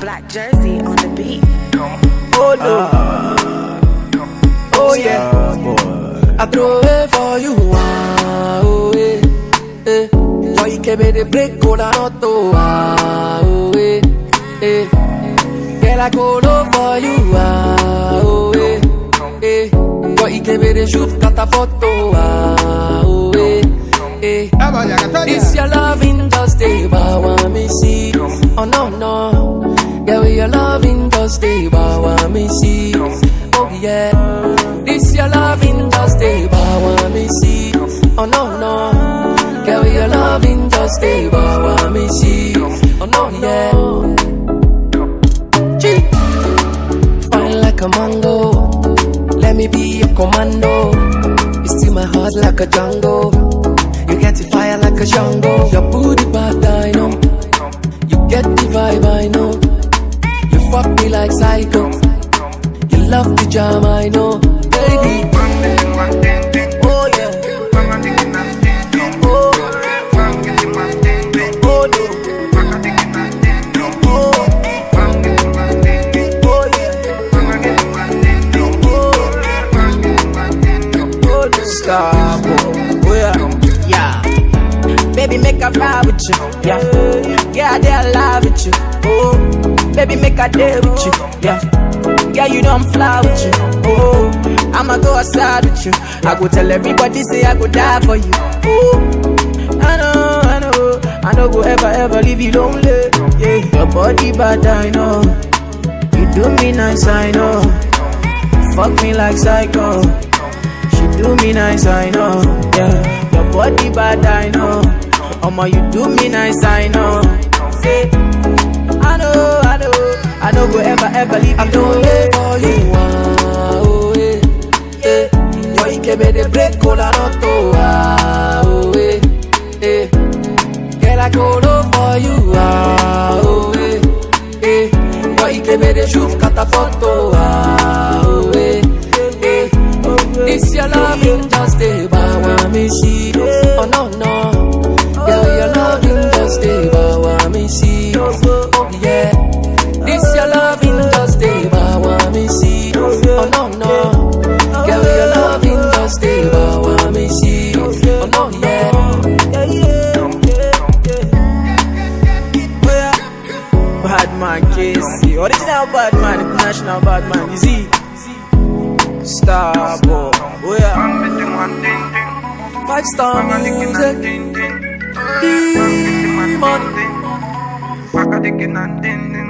Black Jersey on the beat. Oh no. Oh yeah. Boy. I throw it for you. Oh yeah. Boy, you can be break all I not to. Oh yeah. Girl, I go low for you. Oh yeah. Boy, you can be shoot catapulto. Oh yeah. It's your loving just stay by want me see. Oh no no. Yeah, we your loving just stay by want me see. Oh yeah. This your loving just stay by want me see. Oh no no. Yeah, we your loving just stay by want me see. Oh no yeah. Gee. Fine like a mango. Let me be a commando. You steal my heart like a Django. You get the fire like a Shango. Your booty bad, I know. You get the vibe, I know. You fuck me like psycho. You love the jam, I know. Baby. Oh yeah. Oh. Oh no. Oh. Oh yeah. Stop. Oh yeah. Baby, make a ride with you, yeah. Yeah, they alive with you, oh. Baby, make a day with you, yeah. Yeah, you don't fly with you, oh. I'ma go outside with you. I go tell everybody, say I go die for you, oh. I know. I don't go ever leave you lonely, yeah. Your body bad, I know. You do me nice, I know. Fuck me like psycho. She do me nice, I know, yeah. Your body bad, I know. You do me nice, I know. Say, I know. I don't go ever leave you lonely for you. Oh, yeah. Boy, you can be the break all I not to. Oh, yeah. Girl, I go low for you. Oh, yeah. Boy, you can be the shoot catapulto. Oh, yeah. This your loving just stay by want me see. Oh no no. Yeah, your loving just stay by want me see. Oh yeah. This your loving just stay by want me see. Oh no no. Yeah, your loving just stay by want me see. Oh no yeah. Bad man Casey, original bad man, international bad man. You see. Star boy, oh yeah. 5-star music. Demon.